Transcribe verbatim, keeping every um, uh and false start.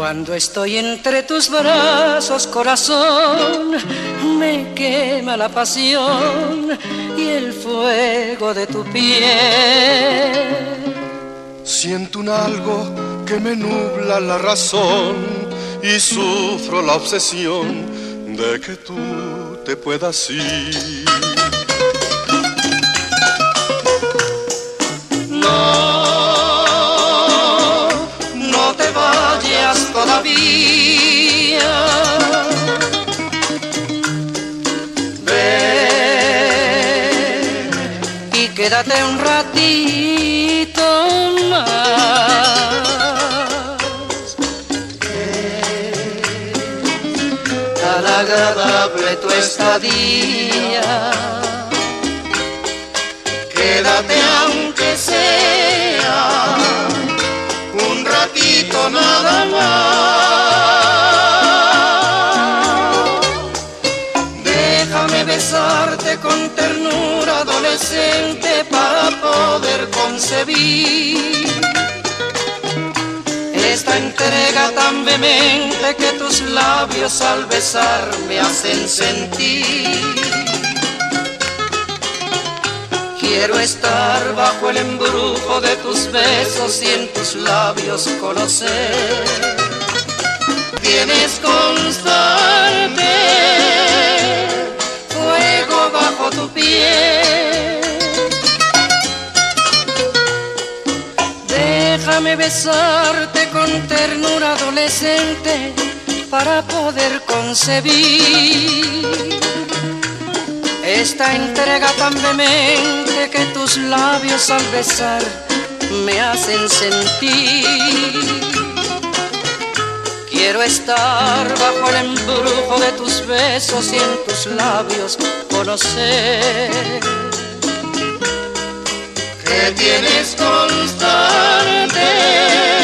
Cuando estoy entre tus brazos, corazón, me quema la pasión y el fuego de tu piel. Siento un algo que me nubla la razón y sufro la obsesión de que tú te puedas ir. No, no te vayas todavía. Ven y quédate un ratito más. Tan agradable tu estadía. Quédate aunque sea un ratito nada más. Déjame besarte con ternura adolescente para poder concebir esta entrega tan vehemente que tus labios al besar me hacen sentir. Quiero estar bajo el embrujo de tus besos y en tus labios conocer. Tienes constante fuego bajo tu piel. Déjame besarte con ternura adolescente para poder concebir esta entrega tan vehemente que tus labios al besar me hacen sentir. Quiero estar bajo el embrujo de tus besos y en tus labios conocer que tienes constante